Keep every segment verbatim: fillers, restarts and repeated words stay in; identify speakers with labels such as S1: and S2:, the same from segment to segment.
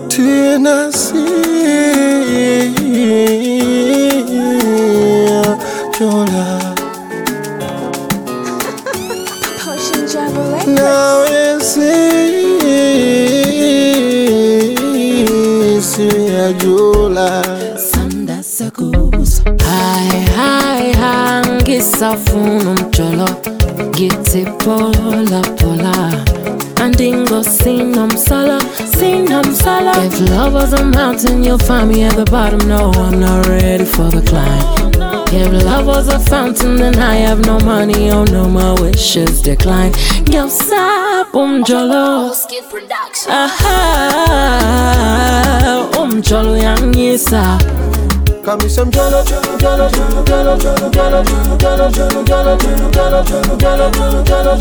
S1: Tennessee, Jola.
S2: Potion Java Records.
S1: Now you see, see Jola.
S3: Sanda Sakus. Hi, hi, hangi safunum cholo. Giti pola pola. Andingo sinam sala, sinam sala. If love was a mountain, you'll find me at the bottom. No, I'm not ready for the climb. If love was a fountain, then I have no money. Oh no, my wishes decline. Yo, um jolo. Aha, um jolo yang yisa.
S1: Come some jolo, jolo, jolo, jolo, jolo, jolo, jolo, jolo, jolo, jolo, jolo, jolo, jolo,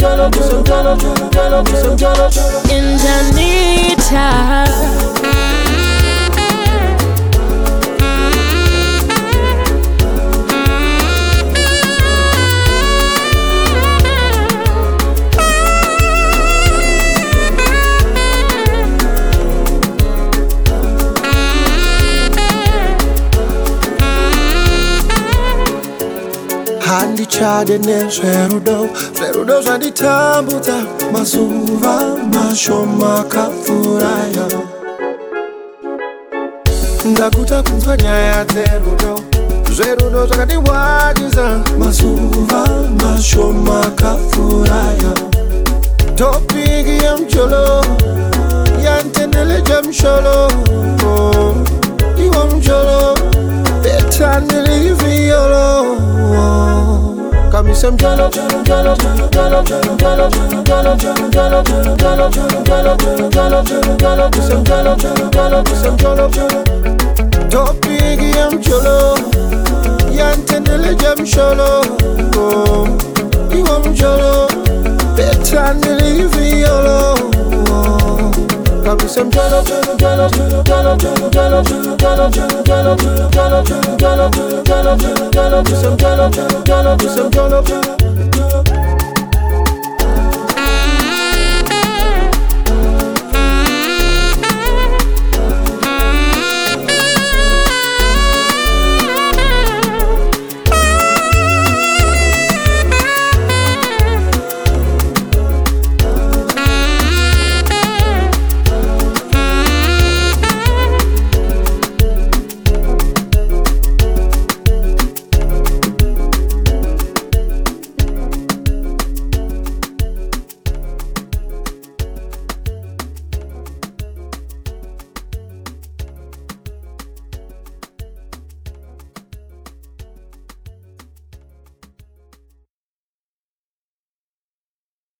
S1: jolo, jolo, jolo,
S3: in Janita.
S1: Handi chade ne ferudo, ferudo zandi tambuta, masuva, mashoma kafuraya. Ndakuta kumfanya ya terudo, zerudo zakati wajiza, masuva, mashoma kafuraya. Topigi ya mcholo, yantenele jamsholo, iwa mcholo, betanili violo. Come some jollo, jollo, jollo, jollo, jollo, jollo, jollo, jollo, jollo, jollo, jollo, jollo, jollo, jollo, jollo, jollo, jollo, some jollo, jollo, jollo, some jollo, jollo. Topigi am jollo, yantenele jam sholo. Iwam jollo, betanili violo. Come some jollo, jollo, jollo, jollo, jollo, jollo, jollo, jollo, jollo, jollo, jollo, jollo, jollo, jollo, jollo, jollo, jollo, some jollo, jollo, jollo, some jollo, jollo.